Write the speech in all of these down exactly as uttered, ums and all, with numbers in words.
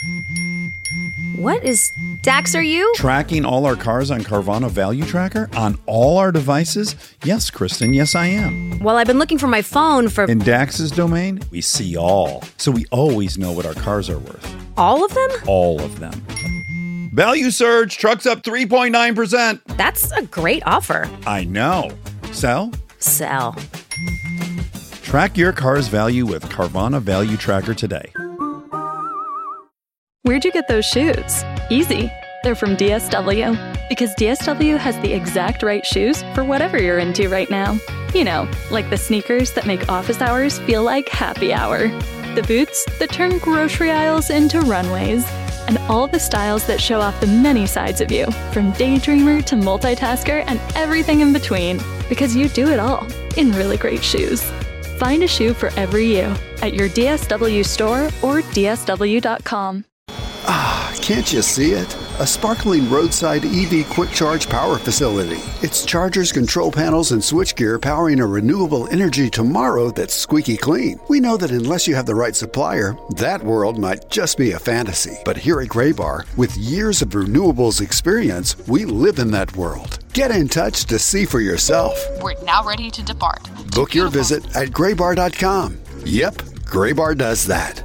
What is... Dax, are you? Tracking all our cars on Carvana Value Tracker on all our devices? Yes, Kristen, yes I am. Well, I've been looking for my phone for... In Dax's domain, we see all. So we always know what our cars are worth. All of them? All of them. Value surge, trucks up three point nine percent. That's a great offer. I know. Sell? Sell. Track your car's value with Carvana Value Tracker today. Where'd you get those shoes? Easy. They're from D S W. Because D S W has the exact right shoes for whatever you're into right now. You know, like the sneakers that make office hours feel like happy hour. The boots that turn grocery aisles into runways. And all the styles that show off the many sides of you, from daydreamer to multitasker and everything in between. Because you do it all in really great shoes. Find a shoe for every you at your D S W store or D S W dot com. Ah, can't you see it? A sparkling roadside E V quick charge power facility. It's chargers, control panels, and switchgear powering a renewable energy tomorrow that's squeaky clean. We know that unless you have the right supplier, that world might just be a fantasy. But here at Graybar, with years of renewables experience, we live in that world. Get in touch to see for yourself. We're now ready to depart. Book your visit at graybar dot com. Yep, Graybar does that.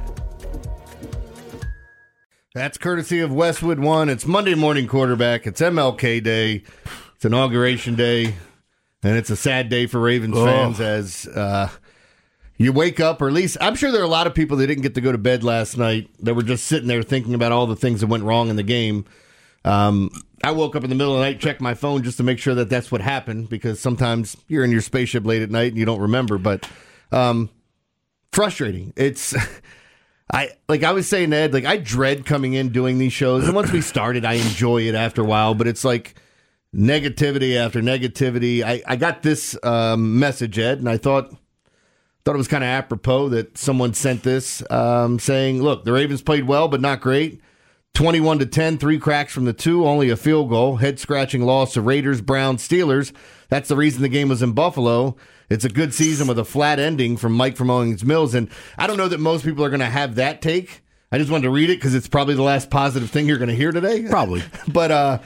That's courtesy of Westwood One. It's Monday morning quarterback. It's M L K Day. It's Inauguration Day. And it's a sad day for Ravens oh. fans as uh, you wake up, or at least I'm sure there are a lot of people that didn't get to go to bed last night that were just sitting there thinking about all the things that went wrong in the game. Um, I woke up in the middle of the night, checked my phone just to make sure that that's what happened, because sometimes you're in your spaceship late at night and you don't remember. But um, frustrating. It's... I like I was saying, Ed, like I dread coming in doing these shows, and once we started, I enjoy it after a while. But it's like negativity after negativity. I, I got this um, message, Ed, and I thought thought it was kind of apropos that someone sent this, um, saying, "Look, the Ravens played well, but not great. twenty-one to ten, three cracks from the two, only a field goal. Head scratching loss to Raiders, Browns, Steelers. That's the reason the game was in Buffalo." It's a good season with a flat ending from Mike from Owings Mills. And I don't know that most people are going to have that take. I just wanted to read it because it's probably the last positive thing you're going to hear today. Probably. but, uh,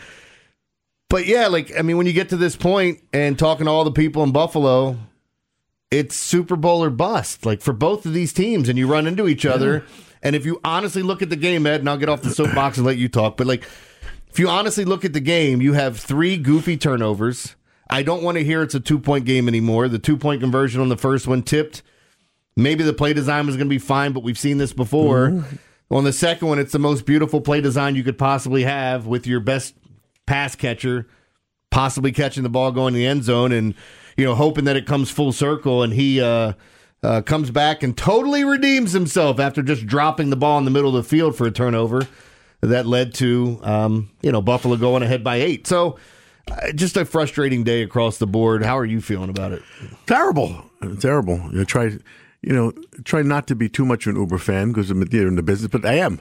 but yeah, like, I mean, when you get to this point and talking to all the people in Buffalo, it's Super Bowl or bust, like for both of these teams, and you run into each other. Yeah. And if you honestly look at the game, Ed, and I'll get off the soapbox and let you talk, but like, if you honestly look at the game, you have three goofy turnovers. I don't want to hear it's a two-point game anymore. The two-point conversion on the first one tipped. Maybe the play design was going to be fine, but we've seen this before. Mm-hmm. On the second one, it's the most beautiful play design you could possibly have with your best pass catcher possibly catching the ball going in the end zone and, you know, hoping that it comes full circle, and he uh, uh, comes back and totally redeems himself after just dropping the ball in the middle of the field for a turnover that led to, um, you know, Buffalo going ahead by eight. So, Uh, just a frustrating day across the board. How are you feeling about it? Terrible, terrible. You know, try, you know, try not to be too much of an Uber fan because I'm in the business, but I am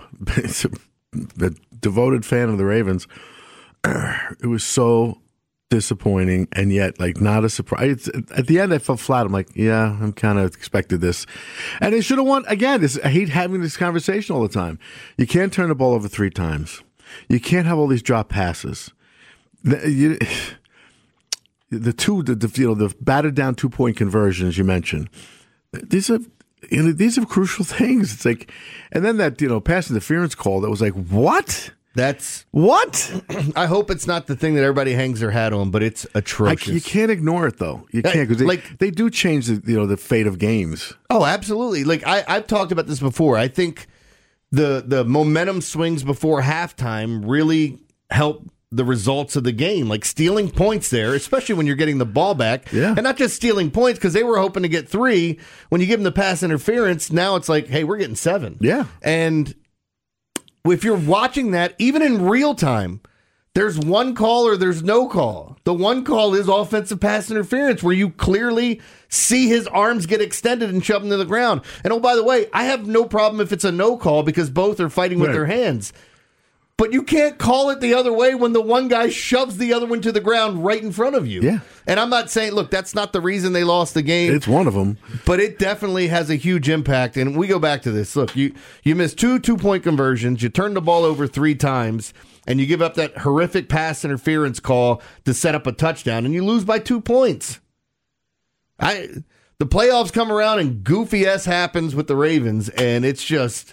a devoted fan of the Ravens. It was so disappointing, and yet, like, not a surprise. At the end, I felt flat. I'm like, yeah, I'm kind of expected this, and they should have won again. This, I hate having this conversation all the time. You can't turn the ball over three times. You can't have all these drop passes. The, you, the two, the, the you know, the batted down two point conversions you mentioned, these are you know these are crucial things. It's like, and then that you know pass interference call that was like, what? That's what? I hope it's not the thing that everybody hangs their hat on, but it's atrocious. I, you can't ignore it though. You can't because they, like they do change the you know the fate of games. Oh, absolutely. Like I, I've talked about this before. I think the the momentum swings before halftime really help the results of the game, like stealing points there, especially when you're getting the ball back. Yeah. And not just stealing points, because they were hoping to get three. When you give them the pass interference, now it's like, hey, we're getting seven. Yeah. And if you're watching that, even in real time, there's one call or there's no call. The one call is offensive pass interference, where you clearly see his arms get extended and shove him to the ground. And oh, by the way, I have no problem if it's a no call because both are fighting with right. their hands. But you can't call it the other way when the one guy shoves the other one to the ground right in front of you. Yeah. And I'm not saying, look, that's not the reason they lost the game. It's one of them. But it definitely has a huge impact. And we go back to this. Look, you, you missed two two-point conversions. You turned the ball over three times. And you give up that horrific pass interference call to set up a touchdown. And you lose by two points. I The playoffs come around and goofy-ass happens with the Ravens. And it's just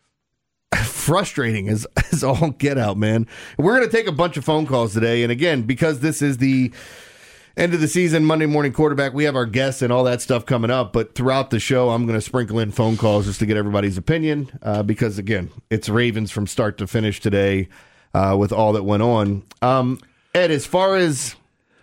frustrating as, as all get out, man. We're going to take a bunch of phone calls today. And again, because this is the end of the season, Monday morning quarterback, we have our guests and all that stuff coming up. But throughout the show, I'm going to sprinkle in phone calls just to get everybody's opinion. Uh, because, again, it's Ravens from start to finish today uh, with all that went on. Um, Ed, as far as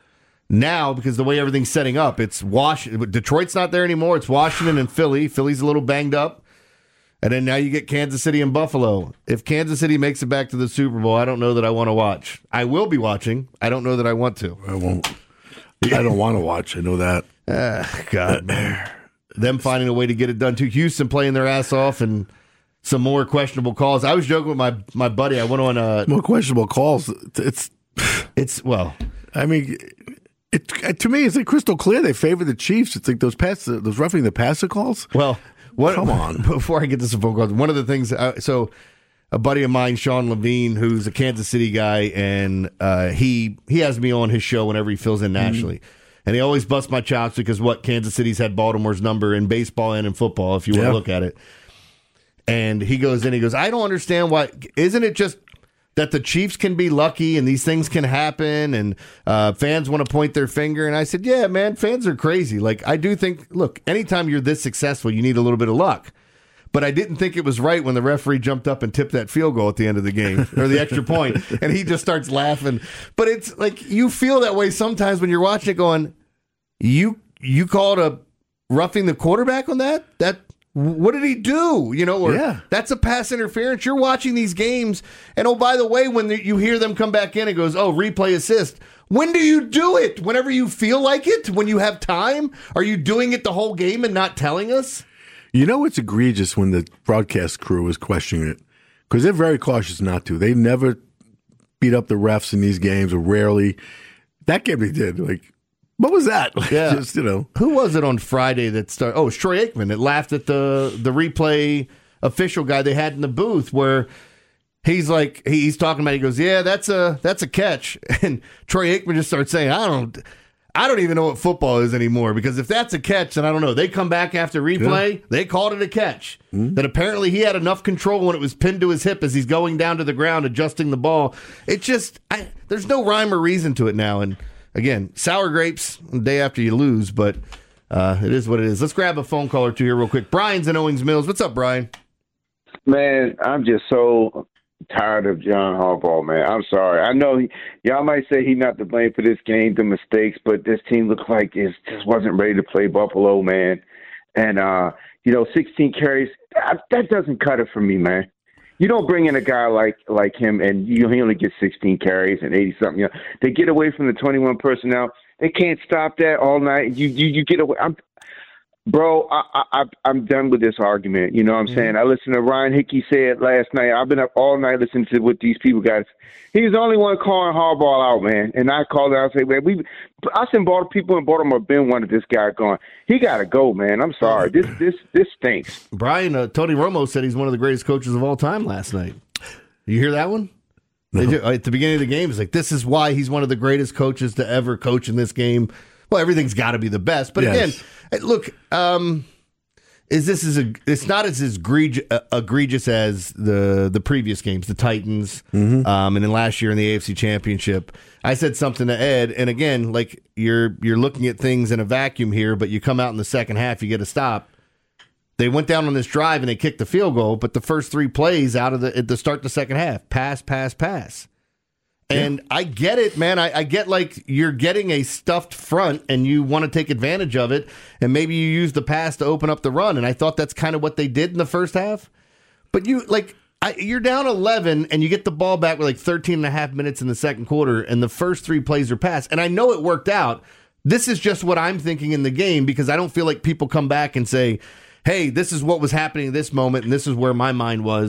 now, because the way everything's setting up, it's Washington. Detroit's not there anymore. It's Washington and Philly. Philly's a little banged up. And then now you get Kansas City and Buffalo. If Kansas City makes it back to the Super Bowl, I don't know that I want to watch. I will be watching. I don't know that I want to. I won't. I don't want to watch. I know that. Uh, God, man. Them finding a way to get it done, too. Houston playing their ass off and some more questionable calls. I was joking with my, my buddy. I went on a... More questionable calls. It's... It's, well... I mean... It, to me, it's like crystal clear. They favor the Chiefs. It's like those pass, those roughing the passer calls. Well... What, Come on. Before I get to some phone calls, one of the things, uh, so a buddy of mine, Sean Levine, who's a Kansas City guy, and uh, he he has me on his show whenever he fills in nationally. Mm. And he always busts my chops because what Kansas City's had Baltimore's number in baseball and in football, if you want yeah. to look at it. And he goes in, he goes, I don't understand why, isn't it just that the Chiefs can be lucky and these things can happen and uh, fans want to point their finger? And I said, yeah, man, fans are crazy. Like, I do think, look, anytime you're this successful, you need a little bit of luck. But I didn't think it was right when the referee jumped up and tipped that field goal at the end of the game or the extra point, and he just starts laughing. But it's like you feel that way sometimes when you're watching it going, you you called a roughing the quarterback on that? That what did he do? You know, or yeah. that's a pass interference. You're watching these games, and oh, by the way, when you hear them come back in, it goes, oh, replay assist. When do you do it? Whenever you feel like it? When you have time? Are you doing it the whole game and not telling us? You know it's egregious when the broadcast crew is questioning it because they're very cautious not to. They never beat up the refs in these games, or rarely. That game they did. Like, what was that? Like, yeah, just, you know, who was it on Friday that started? Oh, it's Troy Aikman that laughed at the the replay official guy they had in the booth where he's like he's talking about. He goes, yeah, that's a that's a catch, and Troy Aikman just starts saying, I don't. I don't even know what football is anymore because if that's a catch, then I don't know. They come back after replay. Yeah. They called it a catch. Mm-hmm. That apparently he had enough control when it was pinned to his hip as he's going down to the ground, adjusting the ball. It just, I, there's no rhyme or reason to it now. And again, sour grapes the day after you lose, but uh, it is what it is. Let's grab a phone call or two here real quick. Brian's in Owings Mills. What's up, Brian? Man, I'm just so tired of John Harbaugh, man. I'm sorry. I know he, y'all might say he's not to blame for this game, the mistakes, but this team looked like it just wasn't ready to play Buffalo, man. And, uh, you know, sixteen carries, that, that doesn't cut it for me, man. You don't bring in a guy like like him and you, he only gets sixteen carries and eighty-something. You know, they get away from the twenty-one personnel. They can't stop that all night. You you, you get away. I'm, Bro, I, I, I'm done with this argument. You know what I'm mm-hmm. saying? I listened to Ryan Hickey say it last night. I've been up all night listening to what these people got. He's the only one calling Harbaugh out, man. And I called out and say, man, we, us and Baltimore, people in Baltimore have been wanted this guy going. He got to go, man. I'm sorry. This this this stinks. Brian, uh, Tony Romo said he's one of the greatest coaches of all time last night. You hear that one? No. They, at the beginning of the game, it's like, this is why he's one of the greatest coaches to ever coach in this game. Well, everything's got to be the best. But yes. again, look, um, is this is a? It's not as egregious, uh, egregious as the the previous games, the Titans, mm-hmm. um, and then last year in the A F C Championship. I said something to Ed, and again, like you're you're looking at things in a vacuum here, but you come out in the second half, you get a stop. They went down on this drive and they kicked the field goal, but the first three plays out of the at the start the second half, pass, pass, pass. And yeah. I get it, man. I, I get like you're getting a stuffed front and you want to take advantage of it. And maybe you use the pass to open up the run. And I thought that's kind of what they did in the first half. But you like I, you're down eleven and you get the ball back with like thirteen and a half minutes in the second quarter. And the first three plays are pass. And I know it worked out. This is just what I'm thinking in the game because I don't feel like people come back and say, hey, this is what was happening at this moment. And this is where my mind was.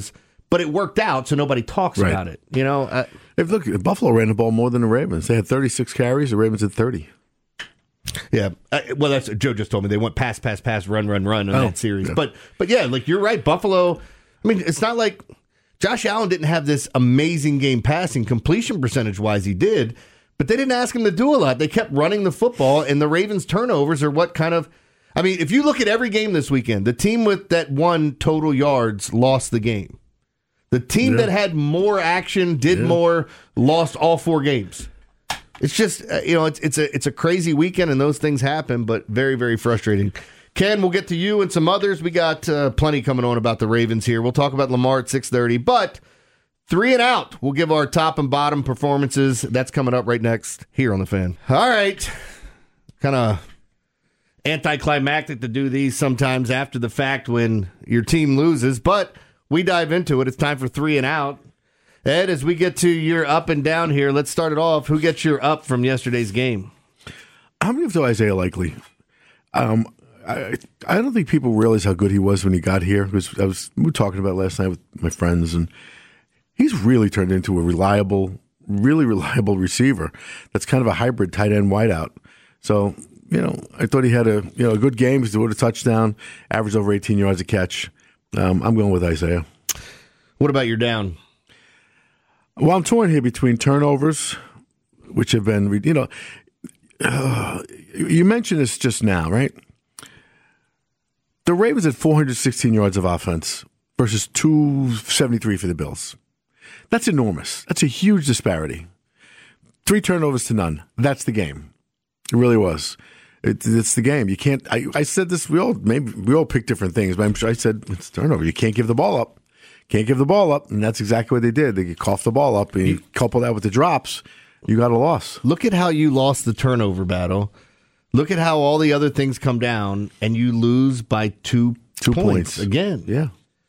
but it worked out, so nobody talks Right. about it. You know, uh, If look, Buffalo ran the ball more than the Ravens. They had thirty-six carries. The Ravens had thirty. yeah. Uh, well, that's Joe just told me they went pass, pass, pass, run, run, run in Oh, that series. yeah. But but yeah, like you're right, Buffalo. I mean, it's not like Josh Allen didn't have this amazing game passing completion percentage wise. He did, but they didn't ask him to do a lot. They kept running the football, and the Ravens' turnovers are what kind of. I mean, if you look at every game this weekend, the team with that won total yards lost the game. The team Yeah. that had more action, did Yeah. more, lost all four games. It's just uh, you know, it's it's a it's a crazy weekend, and those things happen, but very very frustrating. Ken, we'll get to you and some others. We got uh, plenty coming on about the Ravens here. We'll talk about Lamar at six thirty, but three and out. We'll give our top and bottom performances. That's coming up right next here on the Fan. All right, kind of anticlimactic to do these sometimes after the fact when your team loses, but we dive into it. It's time for three and out. Ed, as we get to your up and down here, let's start it off. Who gets your up from yesterday's game? I'm going to go Isaiah Likely. Um, I I don't think people realize how good he was when he got here. Because I was we were talking about it last night with my friends, and he's really turned into a reliable, really reliable receiver. That's kind of a hybrid tight end wideout. So you know, I thought he had a you know a good game. He's doing a touchdown, averaged over eighteen yards a catch. Um, I'm going with Isaiah. What about your down? Well, I'm torn here between turnovers, which have been, you know, uh, you mentioned this just now, right? The Ravens had four hundred sixteen yards of offense versus two seventy-three for the Bills. That's enormous. That's a huge disparity. Three turnovers to none. That's the game. It really was. It, it's the game. You can't. I, I said this. We all maybe we all pick different things, but I'm sure I said it's turnover. You can't give the ball up. Can't give the ball up, and that's exactly what they did. They coughed the ball up, and you couple that with the drops, you got a loss. Look at how you lost the turnover battle. Look at how all the other things come down, and you lose by two, Two points, points. again. Yeah.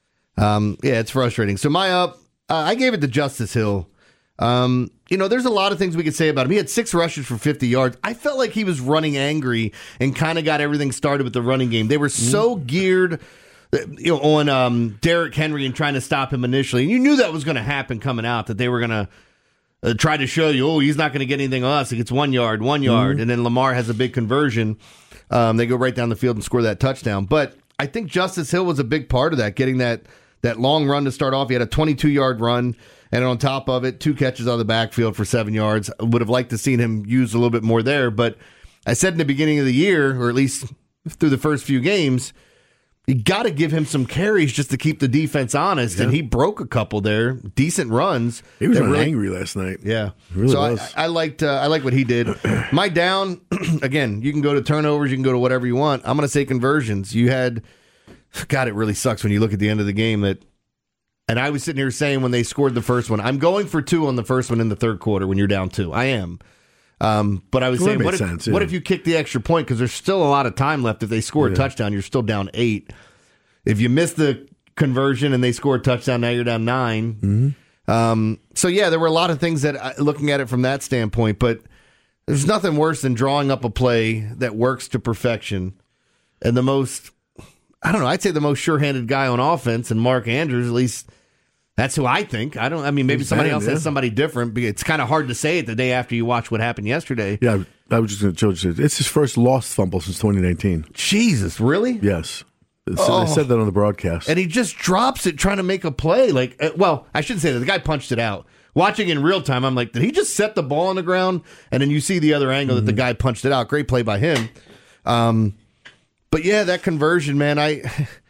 Um, yeah, it's frustrating. So my up, uh, I gave it to Justice Hill. Um, you know, there's a lot of things we could say about him. He had six rushes for fifty yards. I felt like he was running angry and kind of got everything started with the running game. They were so geared, you know, on um, Derrick Henry and trying to stop him initially. And you knew that was going to happen coming out, that they were going to uh, try to show you, oh, he's not going to get anything on us. He gets one yard, one yard. And then Lamar has a big conversion. Um, they go right down the field and score that touchdown. But I think Justice Hill was a big part of that, getting that that long run to start off. He had a twenty-two-yard run, and on top of it, two catches out of the backfield for seven yards. I would have liked to seen him use a little bit more there. But I said in the beginning of the year, or at least through the first few games, you got to give him some carries just to keep the defense honest, Yeah. and he broke a couple there, decent runs. He was that running really- angry last night. Yeah, He really so was. I, I liked uh, I like what he did. My down, again, you can go to turnovers, you can go to whatever you want. I'm going to say conversions. You had, God, it really sucks when you look at the end of the game that. And I was sitting here saying when they scored the first one, I'm going for two on the first one in the third quarter when you're down two. I am. Um, but I was Well, that saying, makes what if, sense, yeah. what if you kick the extra point? Because there's still a lot of time left. If they score a Yeah. touchdown, you're still down eight. If you miss the conversion and they score a touchdown, now you're down nine. Mm-hmm. Um, so, yeah, there were a lot of things that, I- looking at it from that standpoint, but there's nothing worse than drawing up a play that works to perfection. And the most, I don't know, I'd say the most sure-handed guy on offense, and Mark Andrews, at least that's who I think. I don't, I mean, maybe He's somebody bad, else yeah. has somebody different, but it's kind of hard to say it the day after you watch what happened yesterday. Yeah, I was just going to tell you, it's his first lost fumble since twenty nineteen. Jesus, really? Yes. So Oh. They said that on the broadcast. And he just drops it trying to make a play. Like, uh, well, I shouldn't say that. The guy punched it out. Watching in real time, I'm like, did he just set the ball on the ground? And then you see the other angle Mm-hmm. that the guy punched it out. Great play by him. Um, but yeah, that conversion, man, I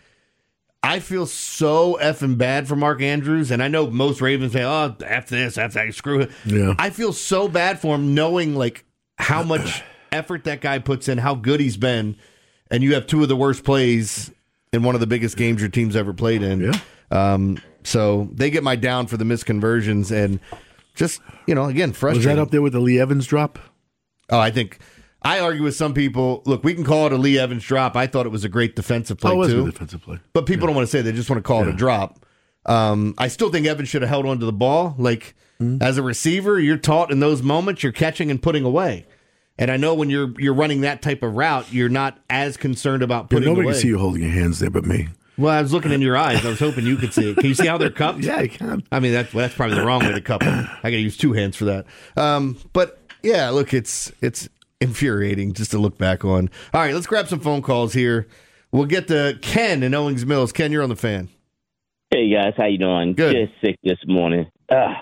I feel so effing bad for Mark Andrews. And I know most Ravens say, oh, F this, F that, screw it. Yeah. I feel so bad for him knowing like how much effort that guy puts in, how good he's been. And you have two of the worst plays in one of the biggest games your team's ever played in. Yeah. Um, so they get my down for the misconversions and just, you know, again, was frustrating. that up there with the Lee Evans drop? Oh, I think I argue with some people. Look, we can call it a Lee Evans drop. I thought it was a great defensive play Oh, it was a too. good defensive play. But people don't want to say it. They just want to call it a Yeah. drop. Um, I still think Evans should have held onto the ball. Like Mm-hmm. as a receiver, you're taught in those moments you're catching and putting away. And I know when you're you're running that type of route, you're not as concerned about Yeah, putting nobody away. can see you holding your hands there but me. Well, I was looking in your eyes. I was hoping you could see it. Can you see how they're cupped? Yeah, I can. I mean, that's that's probably the wrong way to cup them. I got to use two hands for that. Um, but yeah, look, it's it's infuriating just to look back on. All right, let's grab some phone calls here. We'll get to Ken in Owings Mills. Ken, you're on the Fan. Hey guys, how you doing? Good. Just sick this morning. Uh,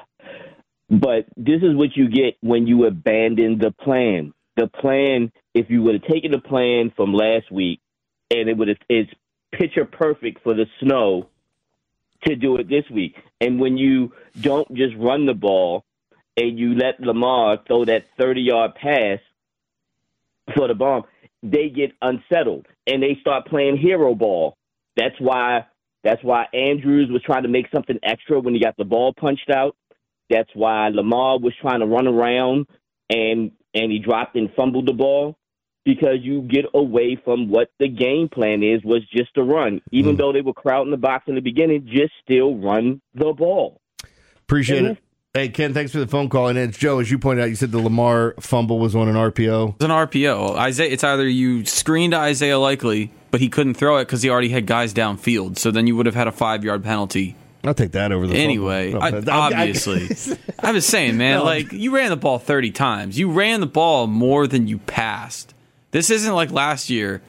but this is what you get when you abandon the plan. The plan, if you would have taken the plan from last week, and it would have, it's picture perfect for the snow to do it this week. And when you don't just run the ball and you let Lamar throw that thirty-yard pass for the bomb, they get unsettled and they start playing hero ball. That's why that's why Andrews was trying to make something extra when he got the ball punched out. That's why Lamar was trying to run around and and he dropped and fumbled the ball, because you get away from what the game plan is, was just to run. Even mm. though they were crowding the box in the beginning, just still run the ball. Appreciate and it. Hey, Ken, thanks for the phone call. And it's Joe, as you pointed out, you said the Lamar fumble was on an R P O. It's an R P O. Isaiah, it's either you screened Isaiah Likely, but he couldn't throw it because he already had guys downfield. So then you would have had a five-yard penalty. I'll take that over the Anyway, no, I, obviously. I was saying, man, no. like, you ran the ball thirty times. You ran the ball more than you passed. This isn't like last year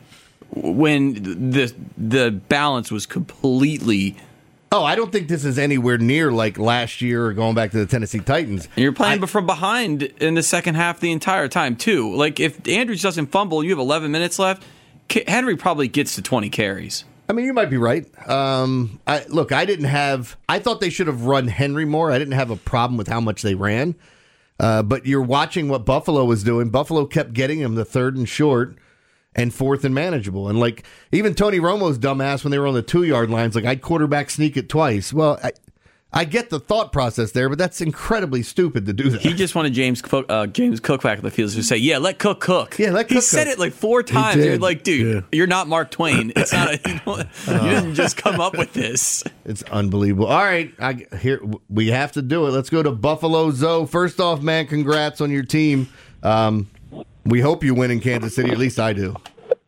when the the balance was completely... Oh, I don't think this is anywhere near like last year or going back to the Tennessee Titans. And you're playing I, from behind in the second half the entire time, too. Like, if Andrews doesn't fumble and you have eleven minutes left, Henry probably gets to twenty carries. I mean, you might be right. Um, I, look, I didn't have... I thought they should have run Henry more. I didn't have a problem with how much they ran. Uh, but you're watching what Buffalo was doing. Buffalo kept getting him the third and short and fourth and manageable. And, like, even Tony Romo's dumbass when they were on the two-yard lines, like, I'd quarterback sneak it twice. Well, I, I get the thought process there, but that's incredibly stupid to do that. He just wanted James Cook, uh, James Cook back at the field to say, yeah, let Cook cook. Yeah, let Cook He cook. said it like four times. You're like, dude, yeah. you're not Mark Twain. It's not. A, you, know, you didn't just come up with this. It's unbelievable. All right, I, here we have to do it. Let's go to Buffalo Zoe. First off, man, congrats on your team. Um, we hope you win in Kansas City. At least I do.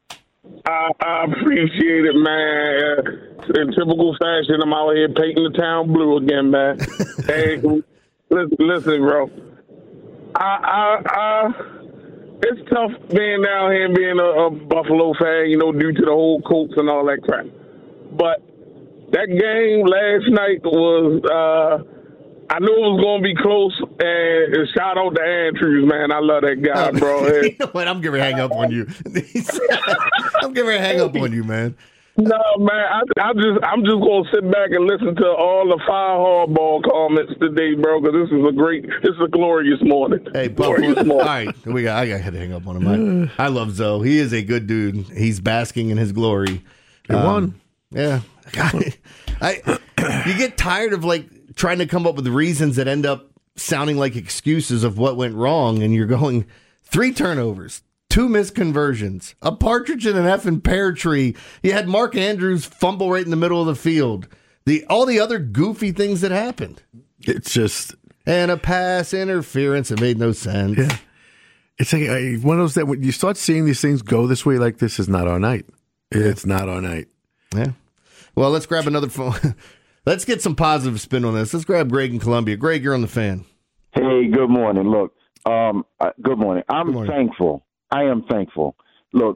I, I appreciate it, man. In typical fashion, I'm out here painting the town blue again, man. Hey, listen, listen, bro. I, I, I, it's tough being down here and being a, a Buffalo fan, you know, due to the whole Colts and all that crap. But that game last night was, uh, I knew it was going to be close, and shout out to Andrews, man. I love that guy, oh, bro. Hey. You know what? I'm going to hang up on you. I'm going to hang up on you, man. No, man. I, I just, I'm just going to sit back and listen to all the fire hardball comments today, bro, because this is a great, this is a glorious morning. Hey, glorious morning. All right, we got, I got to hang up on him. I, I love Zoe. He is a good dude. He's basking in his glory. He um, won. Yeah. God, I, you get tired of, like, trying to come up with reasons that end up sounding like excuses of what went wrong, and you're going three turnovers, two missed conversions, a partridge in an effing pear tree. You had Mark Andrews fumble right in the middle of the field. The all the other goofy things that happened. It's just and a pass interference. It made no sense. Yeah, it's like I, one of those that when you start seeing these things go this way, like this is not our night. It's not our night. Yeah. Well, let's grab another phone. Let's get some positive spin on this. Let's grab Greg in Columbia. Greg, you're on the Fan. Hey, good morning. Look, um, uh, good morning. I'm good morning. thankful. I am thankful. Look,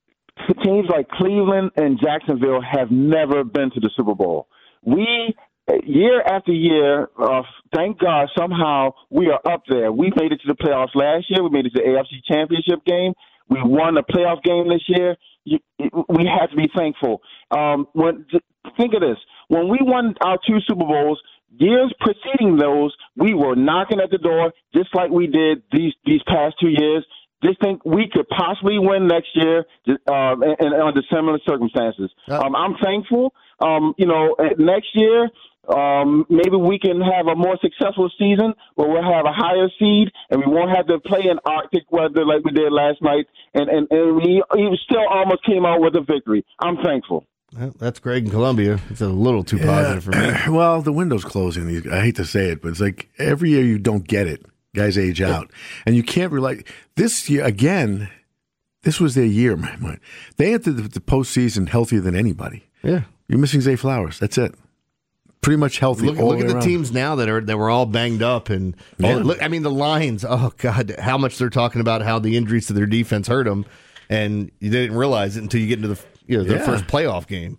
teams like Cleveland and Jacksonville have never been to the Super Bowl. We, year after year, uh, thank God, somehow we are up there. We made it to the playoffs last year. We made it to the A F C Championship game. We won the playoff game this year. You, we have to be thankful. Um, when think of this. When we won our two Super Bowls, years preceding those, we were knocking at the door just like we did these these past two years. Just think we could possibly win next year um, and, and under similar circumstances. Um, I'm thankful. Um, you know, next year, um, maybe we can have a more successful season where we'll have a higher seed and we won't have to play in Arctic weather like we did last night. And, and, and we, we still almost came out with a victory. I'm thankful. Well, that's Greg in Columbia. It's a little too yeah. positive for me. Well, the window's closing. I hate to say it, but it's like every year you don't get it. Guys age yeah. out. And you can't rely. This year, again, this was their year, man. They entered the, the postseason healthier than anybody. Yeah. You're missing Zay Flowers. That's it. Pretty much healthy. Look, all look the at way the around. teams now that are that were all banged up, and Yeah. all, look. I mean, the Lions. Oh God, how much they're talking about how the injuries to their defense hurt them, and you didn't realize it until you get into the you know the Yeah. first playoff game.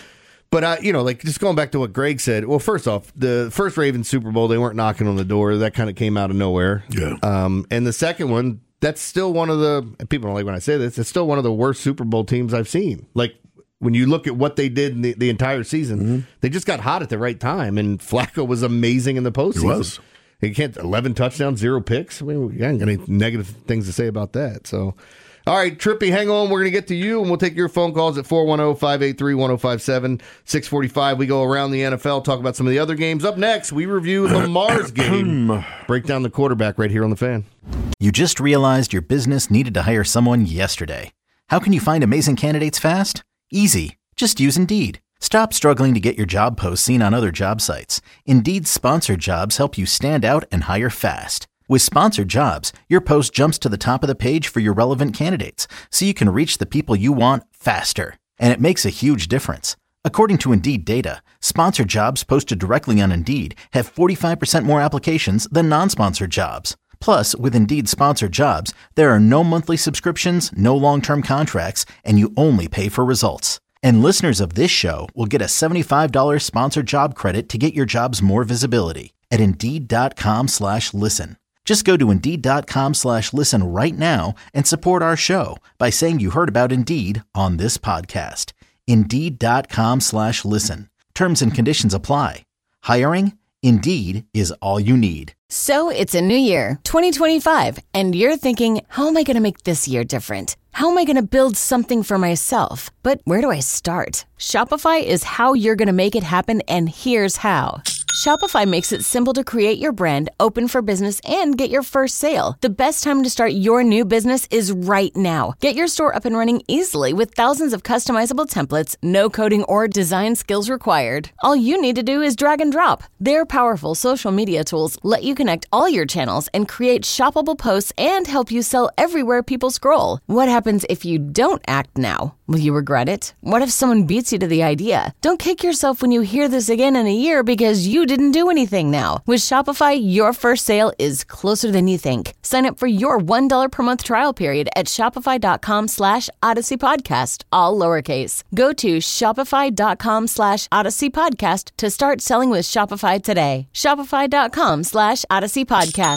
But uh, you know, like just going back to what Greg said. Well, first off, the first Ravens Super Bowl, they weren't knocking on the door. That kind of came out of nowhere. Yeah. Um, and the second one, that's still one of the and people don't like when I say this. It's still one of the worst Super Bowl teams I've seen. Like. When you look at what they did in the, the entire season, mm-hmm. they just got hot at the right time, and Flacco was amazing in the postseason. He was. He can't eleven touchdowns, zero picks. I mean, we haven't got any negative things to say about that. So, all right, Trippy, hang on. We're going to get to you, and we'll take your phone calls at four one zero, five eight three, one zero five seven, six forty-five. We go around the N F L, talk about some of the other games. Up next, we review Lamar's game. Break down the quarterback right here on The Fan. You just realized your business needed to hire someone yesterday. How can you find amazing candidates fast? Easy. Just use Indeed. Stop struggling to get your job posts seen on other job sites. Indeed's sponsored jobs help you stand out and hire fast. With sponsored jobs, your post jumps to the top of the page for your relevant candidates, so you can reach the people you want faster. And it makes a huge difference. According to Indeed data, sponsored jobs posted directly on Indeed have forty-five percent more applications than non-sponsored jobs. Plus, with Indeed sponsored jobs, there are no monthly subscriptions, no long-term contracts, and you only pay for results. And listeners of this show will get a seventy-five dollars sponsored job credit to get your jobs more visibility at Indeed.com slash listen. Just go to Indeed.com slash listen right now and support our show by saying you heard about Indeed on this podcast. Indeed.com slash listen. Terms and conditions apply. Hiring? Indeed is all you need. So it's a new year, twenty twenty-five, and you're thinking, how am I going to make this year different? How am I going to build something for myself? But where do I start? Shopify is how you're going to make it happen, and here's how. Shopify makes it simple to create your brand, open for business, and get your first sale. The best time to start your new business is right now. Get your store up and running easily with thousands of customizable templates, no coding or design skills required. All you need to do is drag and drop. Their powerful social media tools let you connect all your channels and create shoppable posts and help you sell everywhere people scroll. What happens if you don't act now? Will you regret it? What if someone beats you to the idea? Don't kick yourself when you hear this again in a year because you didn't do anything now. With Shopify, your first sale is closer than you think. Sign up for your one dollar per month trial period at shopify.com slash Odyssey Podcast, all lowercase. Go to shopify.com slash Odyssey Podcast to start selling with Shopify today. Shopify.com slash Odyssey Podcast.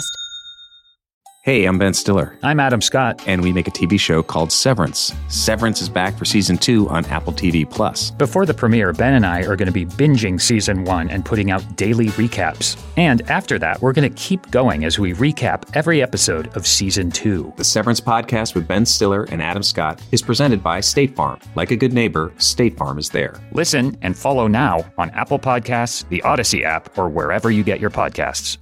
Hey, I'm Ben Stiller. I'm Adam Scott. And we make a T V show called Severance. Severance is back for season two on Apple T V Plus. Before the premiere, Ben and I are going to be binging season one and putting out daily recaps. And after that, we're going to keep going as we recap every episode of season two. The Severance podcast with Ben Stiller and Adam Scott is presented by State Farm. Like a good neighbor, State Farm is there. Listen and follow now on Apple Podcasts, the Odyssey app, or wherever you get your podcasts.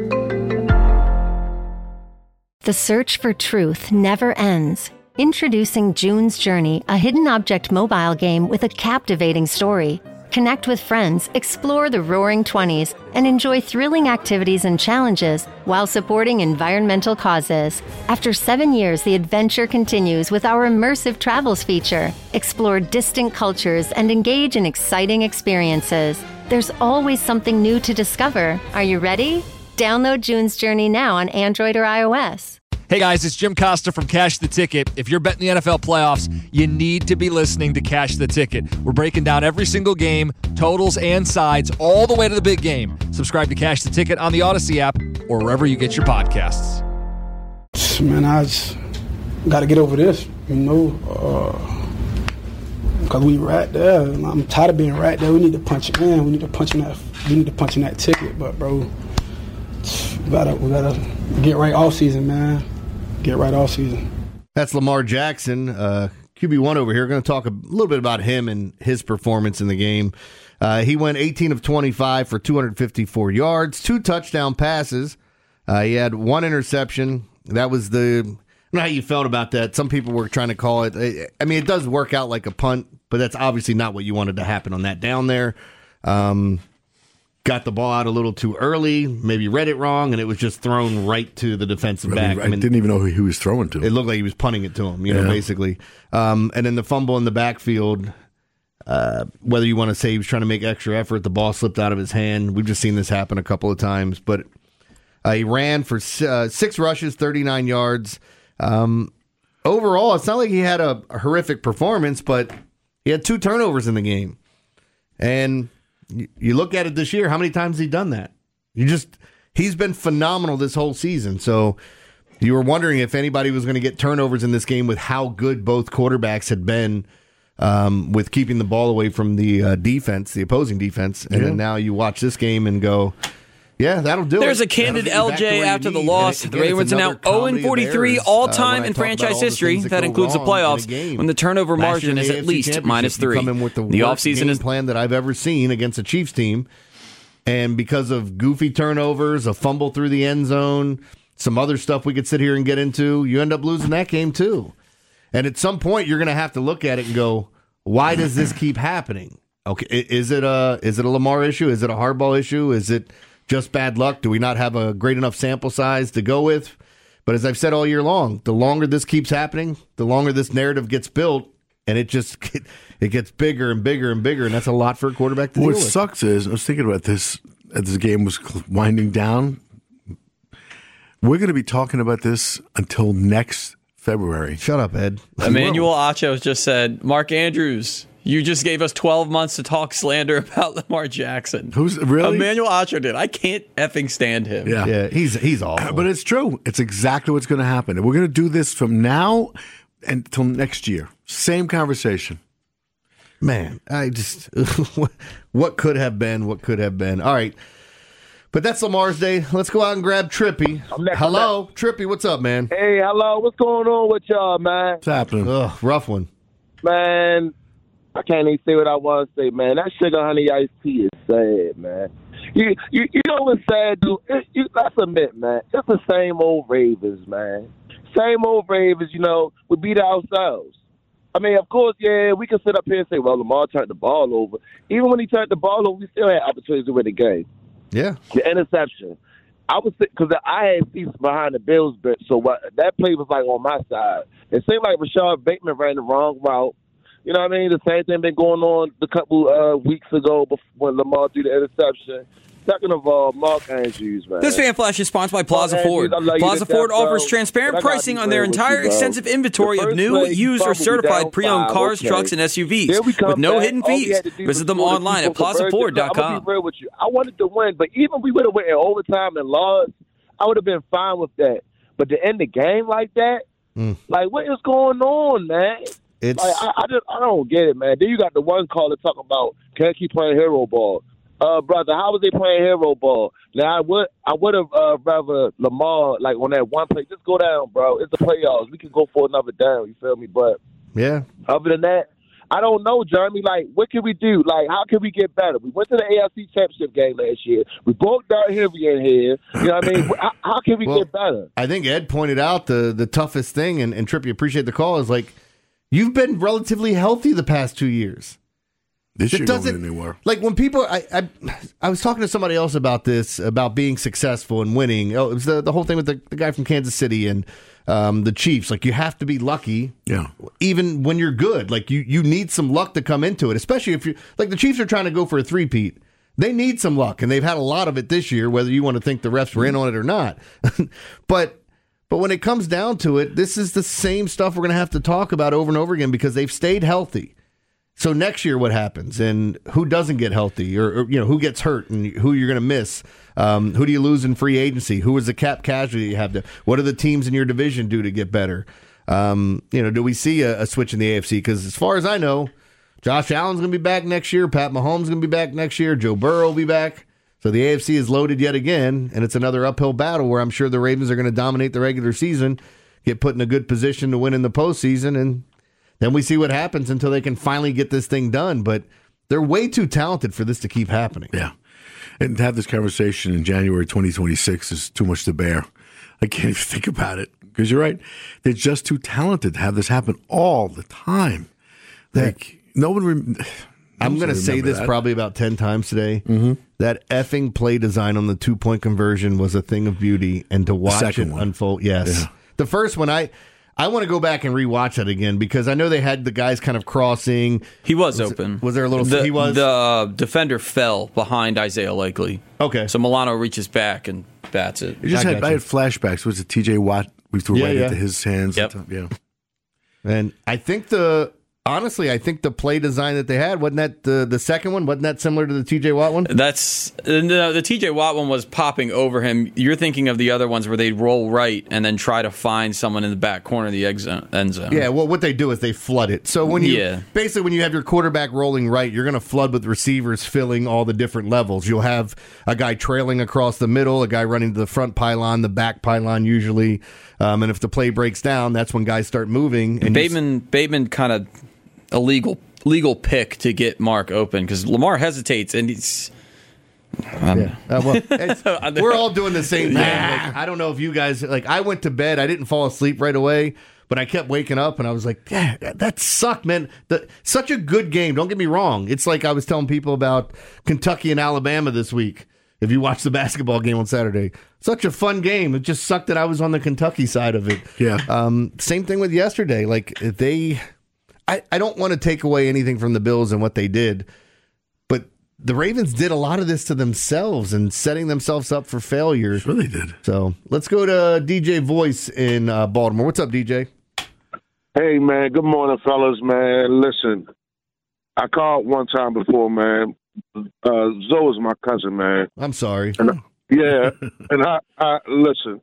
The search for truth never ends. Introducing June's Journey, a hidden object mobile game with a captivating story. Connect with friends, explore the roaring twenties, and enjoy thrilling activities and challenges while supporting environmental causes. After seven years, the adventure continues with our immersive travels feature. Explore distant cultures and engage in exciting experiences. There's always something new to discover. Are you ready? Download June's Journey now on Android or iOS. Hey guys, it's Jim Costa from Cash the Ticket. If you're betting the N F L playoffs, you need to be listening to Cash the Ticket. We're breaking down every single game, totals and sides, all the way to the big game. Subscribe to Cash the Ticket on the Odyssey app or wherever you get your podcasts. Man, I just got to get over this, you know, because uh, we right there. I'm tired of being right there. We need to punch it in. We need to punch in that. We need to punch in that ticket, but bro. We gotta, we gotta get right all season, man. Get right all season. That's Lamar Jackson, uh, Q B one over here. Going to talk a little bit about him and his performance in the game. Uh, he went eighteen of twenty-five for two hundred fifty-four yards, two touchdown passes. Uh, he had one interception. That was the. I don't know how you felt about that. Some people were trying to call it. I mean, it does work out like a punt, but that's obviously not what you wanted to happen on that down there. Um, Got the ball out a little too early, maybe read it wrong, and it was just thrown right to the defensive back. I, mean, I didn't even know who he was throwing to. It looked like he was punting it to him, you know, yeah. basically. Um, and then the fumble in the backfield, Uh, whether you want to say he was trying to make extra effort, the ball slipped out of his hand. We've just seen this happen a couple of times. But uh, he ran for uh, six rushes, thirty-nine yards. Um, overall, it's not like he had a, a horrific performance, but he had two turnovers in the game. And you, you look at it this year, how many times has he done that? You just he's been phenomenal this whole season. So you were wondering if anybody was going to get turnovers in this game with how good both quarterbacks had been. Um, with keeping the ball away from the uh, defense, the opposing defense, and yeah. then now you watch this game and go, yeah, that'll do There's it. There's a candid L J after the loss. The Ravens are now oh and forty-three all-time uh, in franchise history. That, that includes the playoffs when the turnover Last margin is at least minus three. Come in with the, the offseason is plan that I've ever seen against a Chiefs team, and because of goofy turnovers, a fumble through the end zone, some other stuff we could sit here and get into, you end up losing that game too. And at some point, you're going to have to look at it and go, why does this keep happening? Okay, is it a is it a Lamar issue? Is it a Harbaugh issue? Is it just bad luck? Do we not have a great enough sample size to go with? But as I've said all year long, the longer this keeps happening, the longer this narrative gets built, and it just it gets bigger and bigger and bigger, and that's a lot for a quarterback to what deal with. What sucks is, I was thinking about this as this game was winding down. We're going to be talking about this until next February. Shut up, Ed. Emmanuel Acho just said, Mark Andrews, you just gave us twelve months to talk slander about Lamar Jackson. Who's really? Emmanuel Acho did. I can't effing stand him. Yeah, yeah he's he's awful. But it's true. It's exactly what's going to happen. We're going to do this from now until next year. Same conversation. Man, I just what could have been, what could have been. All right. But that's Lamar's Day. Let's go out and grab Trippy. Hello, Trippy. What's up, man? Hey, hello. What's going on with y'all, man? What's happening? Ugh, rough one. Man, I can't even say what I want to say, man. That sugar honey iced tea is sad, man. You you, you know what's sad, dude? It, you, let's admit, man, it's the same old Ravens, man. Same old Ravens, you know, we beat ourselves. I mean, of course, yeah, we can sit up here and say, well, Lamar turned the ball over. Even when he turned the ball over, we still had opportunities to win the game. Yeah. The interception. I was because I had seats behind the Bills bench, so what, that play was like on my side. It seemed like Rashad Bateman ran the wrong route. You know what I mean? The same thing been going on a couple uh, weeks ago before when Lamar threw the interception. Second of all, Mark Andrews, man. This Fan Flash is sponsored by Plaza Mark Ford. Andrews, Plaza Ford death, offers bro. transparent pricing on their entire you, extensive inventory of new, used, or certified pre-owned cars, okay. trucks, and S U Vs with no back. hidden fees. Visit them online at plaza ford dot com. I'm gonna be real with you. I wanted to win, but even we would have went in overtime and lost, I would have been fine with that. But to end the game like that, mm. like what is going on, man? It's like, I, I just I don't get it, man. Then you got the one caller talking about can't keep playing hero ball. Uh, brother, how was they playing hero ball? Now I would I would have uh, rather Lamar like on that one play. Just go down, bro. It's the playoffs. We can go for another down. You feel me? But yeah, other than that, I don't know, Jeremy. Like, what can we do? Like, how can we get better? We went to the A F C Championship game last year. We broke down Henry in here. You know what I mean? How, how can we well, get better? I think Ed pointed out the the toughest thing, and, and Trippy, appreciate the call, is like you've been relatively healthy the past two years. This it year doesn't going anywhere. Like when people, I, I I was talking to somebody else about this, about being successful and winning. Oh, it was the, the whole thing with the, the guy from Kansas City and um, the Chiefs. Like you have to be lucky, yeah. Even when you're good, like you you need some luck to come into it. Especially if you like the Chiefs are trying to go for a three-peat. They need some luck, and they've had a lot of it this year. Whether you want to think the refs were in on it or not, but. But when it comes down to it, this is the same stuff we're going to have to talk about over and over again because they've stayed healthy. So next year, what happens, and who doesn't get healthy, or, or you know who gets hurt, and who you're going to miss? Um, who do you lose in free agency? Who is the cap casualty you have to? What do the teams in your division do to get better? Um, you know, do we see a, a switch in the A F C? Because as far as I know, Josh Allen's going to be back next year. Pat Mahomes is going to be back next year. Joe Burrow will be back. So the A F C is loaded yet again, and it's another uphill battle where I'm sure the Ravens are going to dominate the regular season, get put in a good position to win in the postseason, and then we see what happens until they can finally get this thing done. But they're way too talented for this to keep happening. Yeah. And to have this conversation in January twenty twenty-six is too much to bear. I can't even think about it. Because you're right. They're just too talented to have this happen all the time. Like, yeah. no one... Rem- I'm going to say this that. probably about ten times today. Mm-hmm. That effing play design on the two-point conversion was a thing of beauty, and to watch it one. unfold. Yes. Yeah. The first one, I I want to go back and rewatch that again because I know they had the guys kind of crossing. He was, was open. It, was there a little? The, he was. The uh, defender fell behind Isaiah Likely. Okay. So Milano reaches back and bats it. It just I had, I had flashbacks. Was it T J Watt? We threw Yeah, right yeah. into his hands. Yep. Yeah. And I think the honestly, I think the play design that they had wasn't that the the second one wasn't that similar to the T J Watt one? That's no, the T J Watt one was popping over him. You're thinking of the other ones where they'd roll right and then try to find someone in the back corner of the egg zone, end zone. Yeah, well, what they do is they flood it. So when you Yeah. basically when you have your quarterback rolling right, you're going to flood with receivers filling all the different levels. You'll have a guy trailing across the middle, a guy running to the front pylon, the back pylon usually, um, and if the play breaks down, that's when guys start moving. And Bateman, Bateman, kind of a legal legal pick to get Mark open because Lamar hesitates and he's. Um, Yeah. Uh, well, it's, we're all doing the same thing. Yeah. Like, I don't know if you guys like. I went to bed. I didn't fall asleep right away, but I kept waking up, and I was like, "Yeah, that sucked, man." The, such a good game. Don't get me wrong. It's like I was telling people about Kentucky and Alabama this week. If you watch the basketball game on Saturday, such a fun game. It just sucked that I was on the Kentucky side of it. Yeah. Um, same thing with yesterday. Like they, I, I don't want to take away anything from the Bills and what they did, but the Ravens did a lot of this to themselves and setting themselves up for failure. Sure they did. So let's go to D J Voice in uh, Baltimore. What's up, D J? Hey, man. Good morning, fellas, man. Listen, I called one time before, man. Uh, Zoe is my cousin, man. I'm sorry. And, yeah, and I, I listen.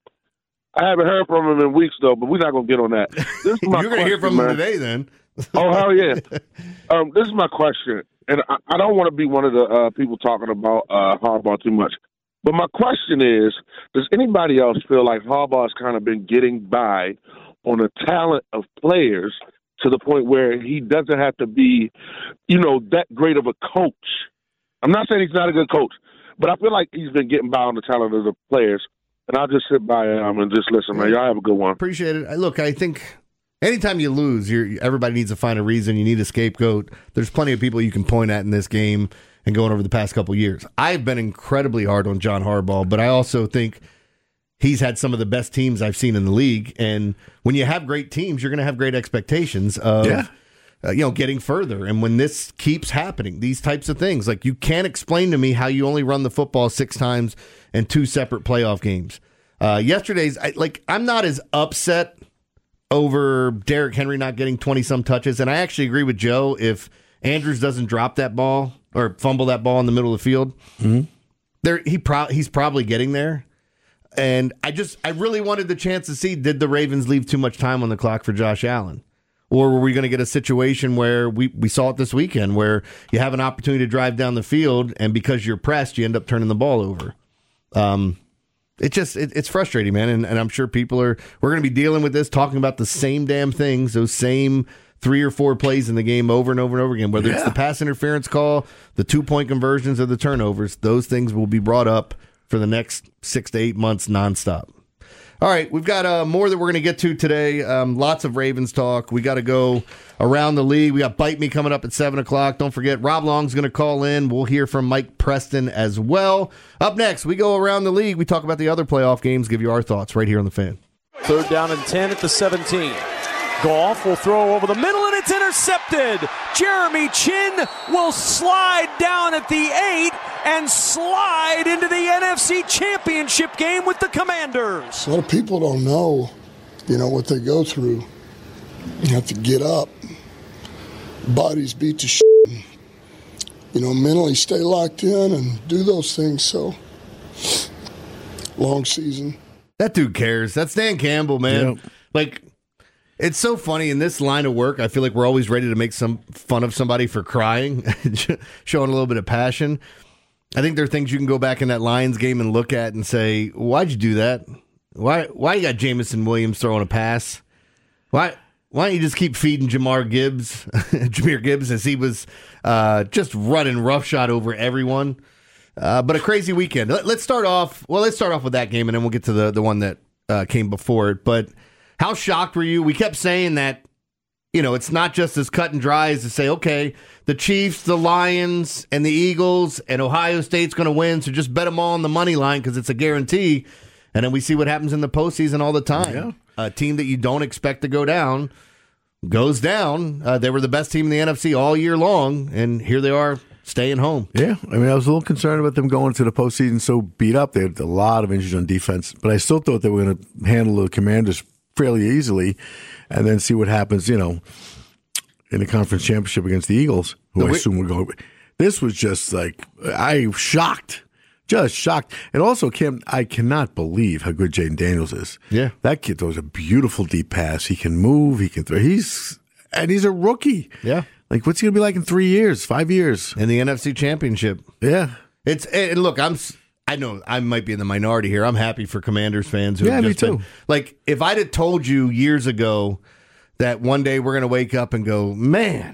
I haven't heard from him in weeks, though, but we're not going to get on that. This is my You're going to hear from question, him man. today, then. Oh, hell yeah. Um, this is my question, and I, I don't want to be one of the uh, people talking about uh, Harbaugh too much. But my question is, does anybody else feel like Harbaugh's kind of been getting by on the talent of players to the point where he doesn't have to be, you know, that great of a coach? I'm not saying he's not a good coach, but I feel like he's been getting by on the talent of the players. And I'll just sit by um, and just listen, man. Y'all have a good one. Appreciate it. I- Look, I think anytime you lose, you're, everybody needs to find a reason. You need a scapegoat. There's plenty of people you can point at in this game and going over the past couple of years. I've been incredibly hard on John Harbaugh, but I also think he's had some of the best teams I've seen in the league. And when you have great teams, you're going to have great expectations of Yeah. uh, you know, getting further. And when this keeps happening, these types of things, like you can't explain to me how you only run the football six times in two separate playoff games. Uh, yesterday's, I, like, I'm not as upset over Derrick Henry not getting twenty-some touches. And I actually agree with Joe. If Andrews doesn't drop that ball or fumble that ball in the middle of the field, Mm-hmm. there he pro- he's probably getting there. And I just, I really wanted the chance to see, did the Ravens leave too much time on the clock for Josh Allen? Or were we going to get a situation where we, we saw it this weekend where you have an opportunity to drive down the field and because you're pressed, you end up turning the ball over? Um, it just, it, it's frustrating, man. And, and I'm sure people are, we're going to be dealing with this, talking about the same damn things, those same three or four plays in the game over and over and over again, whether it's Yeah. the pass interference call, the two point conversions, or the turnovers. Those things will be brought up for the next six to eight months nonstop. All right, we've got uh, more that we're going to get to today. Um, lots of Ravens talk. We got to go around the league. We got Bite Me coming up at seven o'clock. Don't forget, Rob Long's going to call in. We'll hear from Mike Preston as well. Up next, we go around the league. We talk about the other playoff games, give you our thoughts right here on The Fan. Third down and ten at the seventeen. Goff will throw over the middle, and it's intercepted. Jeremy Chin will slide down at the eight and slide into the N F C Championship game with the Commanders. A lot of people don't know, you know, what they go through. You have to get up. Bodies beat to shit. You know, mentally stay locked in and do those things. So, long season. That dude cares. That's Dan Campbell, man. Yep. Like, it's so funny in this line of work. I feel like we're always ready to make some fun of somebody for crying, showing a little bit of passion. I think there are things you can go back in that Lions game and look at and say, "Why'd you do that? Why? Why you got Jamison Williams throwing a pass? Why? Why don't you just keep feeding Jamar Gibbs, Jahmyr Gibbs, as he was uh, just running roughshod over everyone?" Uh, but a crazy weekend. Let, let's start off. Well, let's start off with that game, and then we'll get to the the one that uh, came before it. But how shocked were you? We kept saying that, you know, it's not just as cut and dry as to say, okay, the Chiefs, the Lions, and the Eagles, and Ohio State's going to win, so just bet them all on the money line because it's a guarantee. And then we see what happens in the postseason all the time. Yeah. A team that you don't expect to go down goes down. Uh, they were the best team in the N F C all year long, and here they are staying home. Yeah, I mean, I was a little concerned about them going to the postseason so beat up. They had a lot of injuries on defense, but I still thought they were going to handle the Commanders fairly easily and then see what happens, you know, in the conference championship against the Eagles, who No, I we- assume would go. This was just like, I shocked. Just shocked. And also, Kim, I cannot believe how good Jaden Daniels is. Yeah. That kid throws a beautiful deep pass. He can move. He can throw. He's, and he's a rookie. Yeah. Like, what's he going to be like in three years, five years? In the N F C Championship. Yeah. It's and look, I'm I know I might be in the minority here. I'm happy for Commanders fans who Yeah, have me just been, too. like, if I'd have told you years ago that one day we're going to wake up and go, man,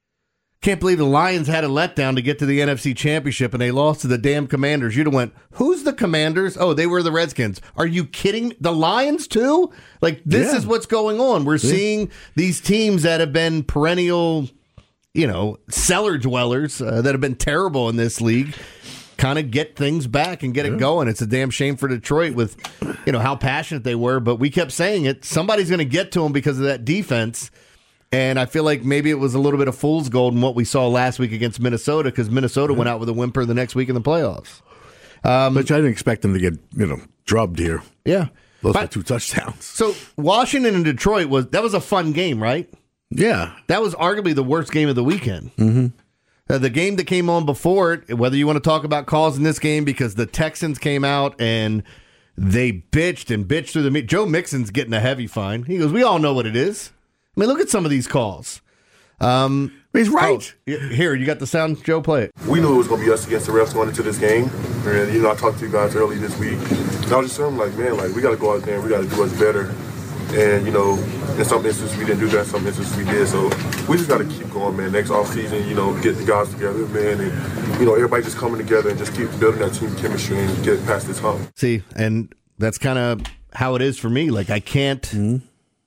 can't believe the Lions had a letdown to get to the N F C Championship and they lost to the damn Commanders. You'd have went, who's the Commanders? Oh, they were the Redskins. Are you kidding? The Lions too? Like, this Yeah. is what's going on. We're Yeah. seeing these teams that have been perennial, you know, cellar dwellers uh, that have been terrible in this league kind of get things back and get it going. It's a damn shame for Detroit with, you know, how passionate they were, but we kept saying it. Somebody's going to get to them because of that defense. And I feel like maybe it was a little bit of fool's gold in what we saw last week against Minnesota because Minnesota went out with a whimper the next week in the playoffs. Um, But I didn't expect them to get, you know, drubbed here. Yeah. Those But- were two touchdowns. So Washington and Detroit, was that was a fun game, right? Yeah. That was arguably the worst game of the weekend. Mm-hmm. Uh, the game that came on before it, whether you want to talk about calls in this game, because the Texans came out and they bitched and bitched through the meat. Joe Mixon's getting a heavy fine. He goes, we all know what it is. I mean, look at some of these calls. Um, He's right. Oh, here, you got the sound. Joe, play it. We knew it was going to be us against the refs going into this game. And, you know, I talked to you guys early this week. And I was just saying, like, man, like, we got to go out there and we got to do us better. And, you know, in some instances we didn't do that, in some instances we did. So we just got to keep going, man. Next offseason, you know, get the guys together, man. And, you know, everybody just coming together and just keep building that team chemistry and get past this hump. See, and that's kind of how it is for me. Like, I can't. Mm-hmm.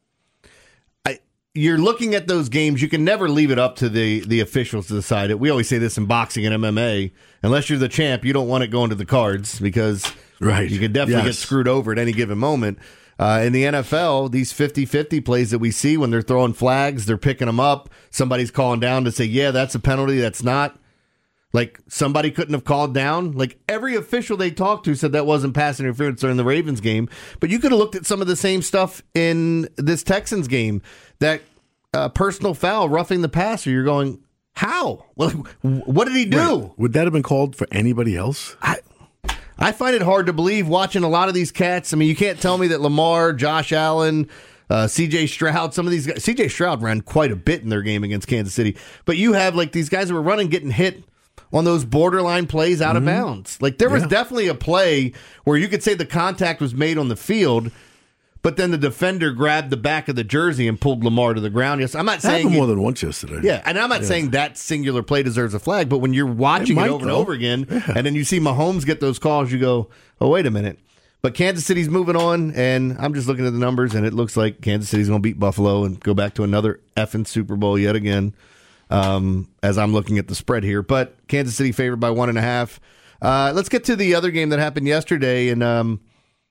I You're looking at those games. You can never leave it up to the, the officials to decide it. We always say this in boxing and M M A. Unless you're the champ, you don't want it going to the cards because right. you can definitely Yes. get screwed over at any given moment. Uh, in the N F L, these fifty-fifty plays that we see when they're throwing flags, they're picking them up. Somebody's calling down to say, yeah, that's a penalty. That's not. Like, somebody couldn't have called down. Like, every official they talked to said that wasn't pass interference during the Ravens game. But you could have looked at some of the same stuff in this Texans game. That uh, personal foul, roughing the passer. You're going, how? Well, what did he do? Right. Would that have been called for anybody else? I, I find it hard to believe watching a lot of these cats. I mean, you can't tell me that Lamar, Josh Allen, uh, C J Stroud, some of these guys. C J Stroud ran quite a bit in their game against Kansas City. But you have, like, these guys that were running, getting hit on those borderline plays out Mm-hmm. of bounds. Like, there was Yeah. definitely a play where you could say the contact was made on the field, but then the defender grabbed the back of the jersey and pulled Lamar to the ground. Yes, I'm not That saying happened it- more than once yesterday. yeah, and I'm not Yeah. saying that singular play deserves a flag, but when you're watching it, might, over and though. over again, and then you see Mahomes get those calls, you go, oh, wait a minute. But Kansas City's moving on, and I'm just looking at the numbers, and it looks like Kansas City's going to beat Buffalo and go back to another effing Super Bowl yet again, um, as I'm looking at the spread here. But Kansas City favored by one and a half. Uh, let's get to the other game that happened yesterday, and um,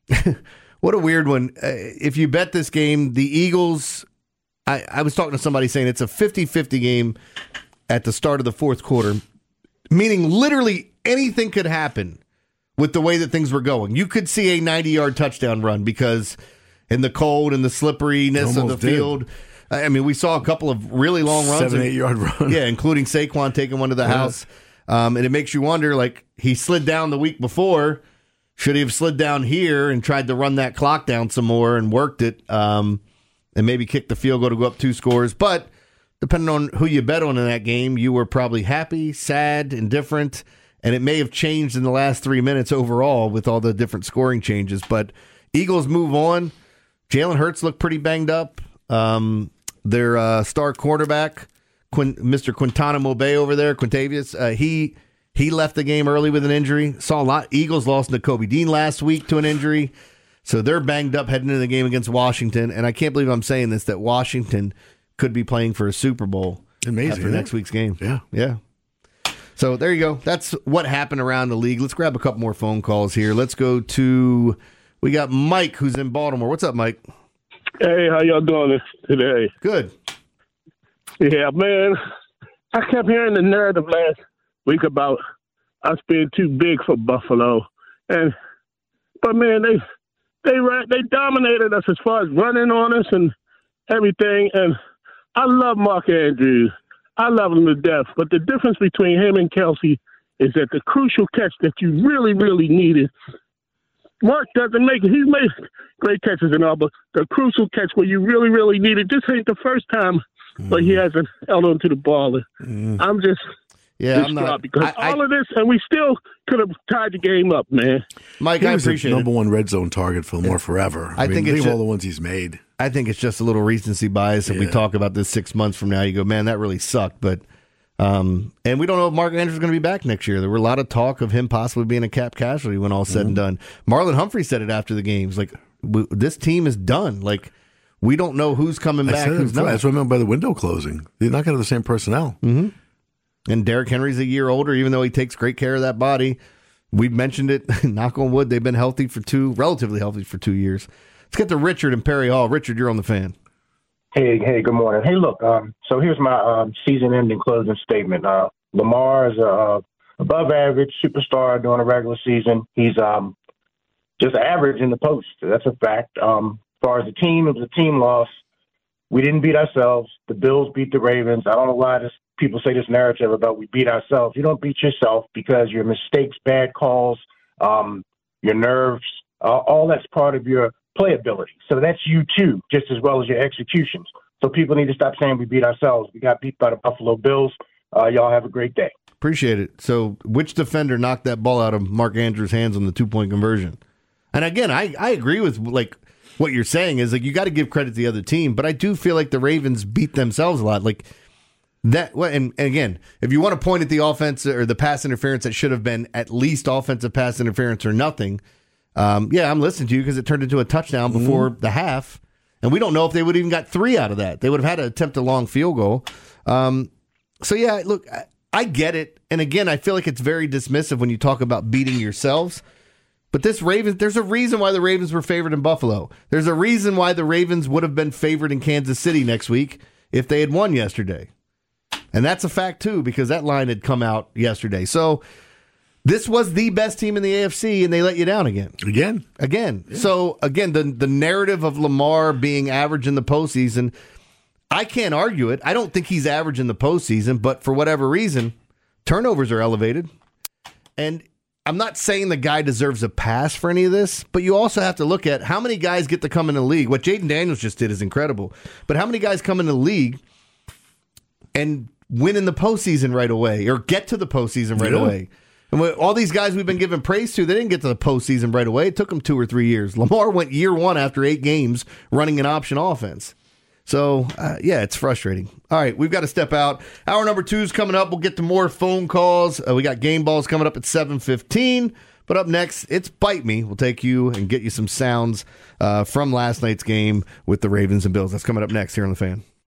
what a weird one. Uh, if you bet this game, the Eagles, I, I was talking to somebody saying it's a fifty-fifty game at the start of the fourth quarter, meaning literally anything could happen with the way that things were going. You could see a ninety-yard touchdown run because in the cold and the slipperiness of the Almost did. field. I mean, we saw a couple of really long runs. Seven, eight-yard run. Yeah, including Saquon taking one to the Yeah. house. Um, and it makes you wonder, like, he slid down the week before. Should he have slid down here and tried to run that clock down some more and worked it um, and maybe kicked the field goal to go up two scores? But depending on who you bet on in that game, you were probably happy, sad, indifferent, and it may have changed in the last three minutes overall with all the different scoring changes. But Eagles move on. Jalen Hurts looked pretty banged up. Um, their uh, star quarterback, Quin- Mister Quintana Mobe over there, Quintavious, uh, he he left the game early with an injury. Saw a lot. Eagles lost to Kobe Dean last week to an injury. So they're banged up heading into the game against Washington. And I can't believe I'm saying this, that Washington could be playing for a Super Bowl Amazing, after isn't next it? week's game. Yeah. Yeah. So there you go. That's what happened around the league. Let's grab a couple more phone calls here. Let's go to, we got Mike who's in Baltimore. What's up, Mike? Hey, how y'all doing this today? Good. Yeah, man. I kept hearing the narrative last week about us being too big for Buffalo, and but man, they they they dominated us as far as running on us and everything. And I love Mark Andrews. I love him to death. But the difference between him and Kelsey is that the crucial catch that you really, really needed, Mark doesn't make it. He's made great catches and all, but the crucial catch where you really, really need it, this ain't the first time mm. but he hasn't held on to the ball. Mm. I'm just yeah, I'm not, because I, all I, of this, and we still could have tied the game up, man. Mike, he I was appreciate the number it. one red zone target for Lamar forever. I, I mean, think it's leave just, all the ones he's made. I think it's just a little recency bias. If yeah. we talk about this six months from now, you go, man, that really sucked. But um, and we don't know if Mark Andrews is going to be back next year. There were a lot of talk of him possibly being a cap casualty when all said mm-hmm. and done. Marlon Humphrey said it after the games, like w- this team is done. Like we don't know who's coming I back. Who's not. That's what I meant by the window closing. They're not going to have the same personnel. Mm-hmm. And Derrick Henry's a year older, even though he takes great care of that body. We've mentioned it. Knock on wood, they've been healthy for two, relatively healthy for two years. Let's get to Richard and Perry Hall. Richard, you're on the Fan. Hey, hey, good morning. Hey, look, um, so here's my um, season-ending closing statement. Uh, Lamar is a uh, above-average superstar during a regular season. He's um, just average in the post. That's a fact. Um, as far as the team, it was a team loss. We didn't beat ourselves. The Bills beat the Ravens. I don't know why this, people say this narrative about we beat ourselves. You don't beat yourself because your mistakes, bad calls, um, your nerves, uh, all that's part of your playability. So that's you too, just as well as your executions. So people need to stop saying we beat ourselves. We got beat by the Buffalo Bills. Uh, y'all have a great day. Appreciate it. So which defender knocked that ball out of Mark Andrews' hands on the two-point conversion? And again, I, I agree with like what you're saying is like you got to give credit to the other team, but I do feel like the Ravens beat themselves a lot. Like that, and, and again, if you want to point at the offense or the pass interference that should have been at least offensive pass interference or nothing, Um, yeah, I'm listening to you because it turned into a touchdown before mm-hmm. the half, and we don't know if they would even got three out of that. They would have had to attempt a long field goal. Um, so yeah, look, I, I get it, and again, I feel like it's very dismissive when you talk about beating yourselves. But this Ravens, there's a reason why the Ravens were favored in Buffalo. There's a reason why the Ravens would have been favored in Kansas City next week if they had won yesterday, and that's a fact too because that line had come out yesterday. So. This was the best team in the A F C, and they let you down again. Again? Again. Yeah. So, again, the, the narrative of Lamar being average in the postseason, I can't argue it. I don't think he's average in the postseason, but for whatever reason, turnovers are elevated. And I'm not saying the guy deserves a pass for any of this, but you also have to look at how many guys get to come in the league. What Jaden Daniels just did is incredible. But how many guys come in the league and win in the postseason right away or get to the postseason right yeah. away? And all these guys we've been giving praise to, they didn't get to the postseason right away. It took them two or three years. Lamar went year one after eight games running an option offense. So, uh, yeah, it's frustrating. All right, we've got to step out. Hour number two is coming up. We'll get to more phone calls. Uh, we got game balls coming up at seven fifteen. But up next, it's Bite Me. We'll take you and get you some sounds uh, from last night's game with the Ravens and Bills. That's coming up next here on The Fan.